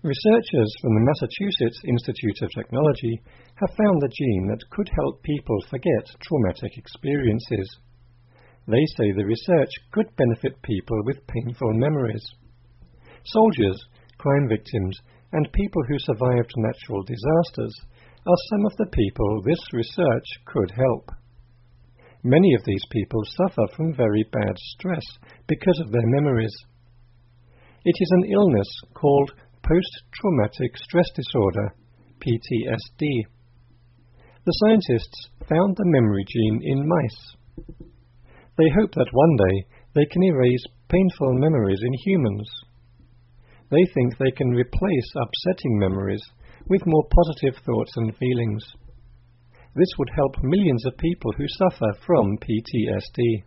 Researchers from the Massachusetts Institute of Technology have found the gene that could help people forget traumatic experiences. They say the research could benefit people with painful memories. Soldiers, crime victims, and people who survived natural disasters are some of the people this research could help. Many of these people suffer from very bad stress because of their memories. It is an illness called post-traumatic stress disorder, PTSD. The scientists found the memory gene in mice. They hope that one day they can erase painful memories in humans. They think they can replace upsetting memories with more positive thoughts and feelings. This would help millions of people who suffer from PTSD.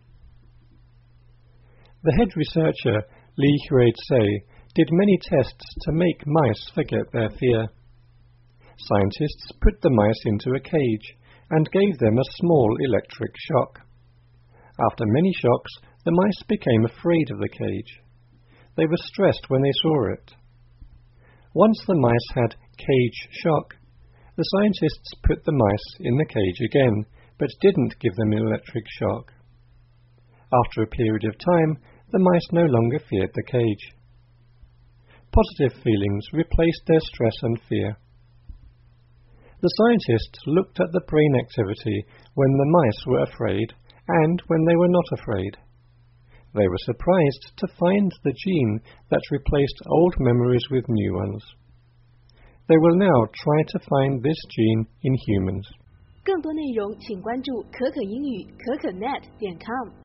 The head researcher, Li Huizhe, did many tests to make mice forget their fear. Scientists put the mice into a cage and gave them a small electric shock. After many shocks, the mice became afraid of the cage. They were stressed when they saw it. Once the mice had cage shock, the scientists put the mice in the cage again, but didn't give them an electric shock. After a period of time, the mice no longer feared the cage. Positive feelings replaced their stress and fear. The scientists looked at the brain activity when the mice were afraid and when they were not afraid. They were surprised to find the gene that replaced old memories with new ones. They will now try to find this gene in humans. 更多内容请关注可可英语可可net.com